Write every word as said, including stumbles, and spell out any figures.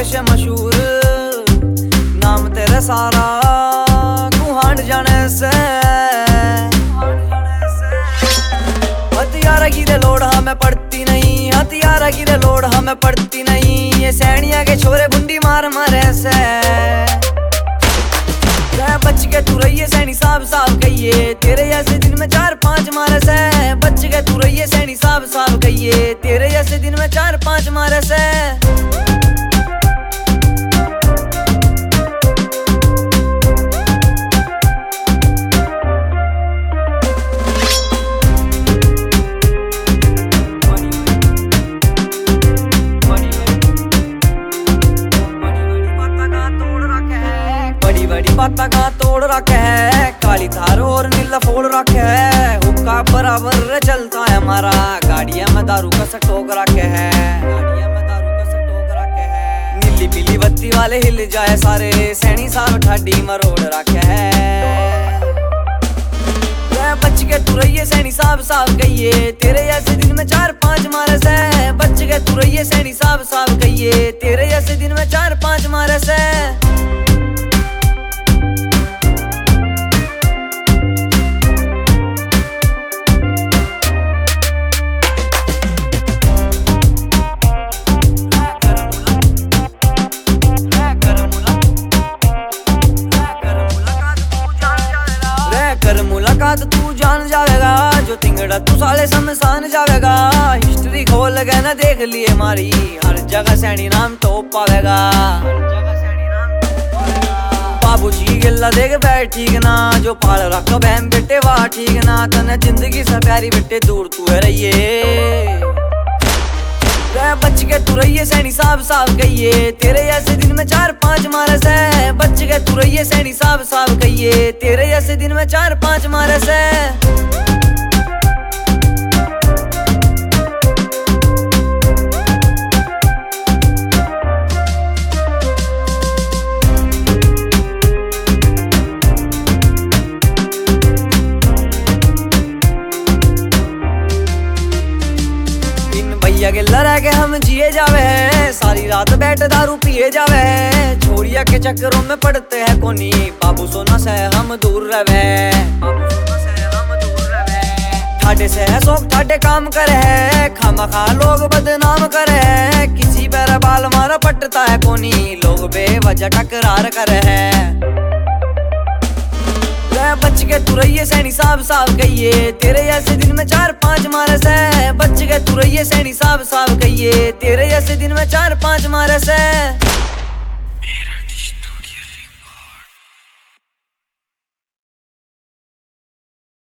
शहर से मशहूर, नाम तेरा सारा कुहांड जाने से। हथियारा गिरे लोड़ हमें पड़ती नहीं, हथियारा गिरे लोड़ हमें पड़ती नहीं। ये सैनिया के छोरे बुंडी मार मारे से। बच के तू रहिए सैनी साहब साहब कहिए, तेरे जैसे दिन में चार पांच मारे से। बच के तू रहिए सैनी साहब साहब कहिए, तेरे जैसे दिन में चार पांच मारे से। बाता का तोड़ रखे है, काली थार और नीला फोड़ रखे है। हुक्का बराबर चलता है हमारा, गाड़िया में दारू का सटोक रखे है, गाड़िया में दारू का सटोक रखे है। नीली पीली बत्ती वाले हिल जाए सारे, सैनी साहब ठाडी मरोड़ रखे है। बच के तू रहिए सैनी साहब साहब कहिए, तेरे जैसे दिन में चार पांच मारे से। बच के तू रहिए सैनी साहब साहब कहिए, तेरे जैसे दिन में चार पांच मारे से। कर मुलाकात तू जान जावेगा, जो तिंगड़ा तू साले शमशान जावेगा। हिस्ट्री खोल के न देख लिए हमारी, हर जगह सैनी नाम टॉप पावेगा। बाबू जी गिल्ला देख बैठ ठीक ना, जो पाल रख बहन बेटे वाह ठीक ना। तने जिंदगी से प्यारी बेटे दूर तू है रहिए। बच के तू रहिए सैनी साहब साहब कहिए, तेरे जैसे दिन में चार पांच मारे से। बच के तू रहिए सैनी साहब साहब कहिए, तेरे जैसे दिन में चार पांच मारे से। भैया के लड़ा के हम जिए जावे हैं, सारी रात बैठ दारू पिए जावे हैं। छोड़िया के चक्करों में पड़ते हैं कोनी, बाबू सोना से हम दूर रहे। ठाडे से है शौक ठाडे काम करे है, खामा खा लोग बदनाम करे है। किसी पैर बाल मारा पटता है कोनी, लोग बेवजह टकरार करे है। बच के तू रहिए सैनी साहब साहब कहिए, तेरे जैसे दिन में चार पांच मारे से। बच के तू रहिए सैनी साहब साहब कहिए, तेरे जैसे दिन में चार पांच मारे से।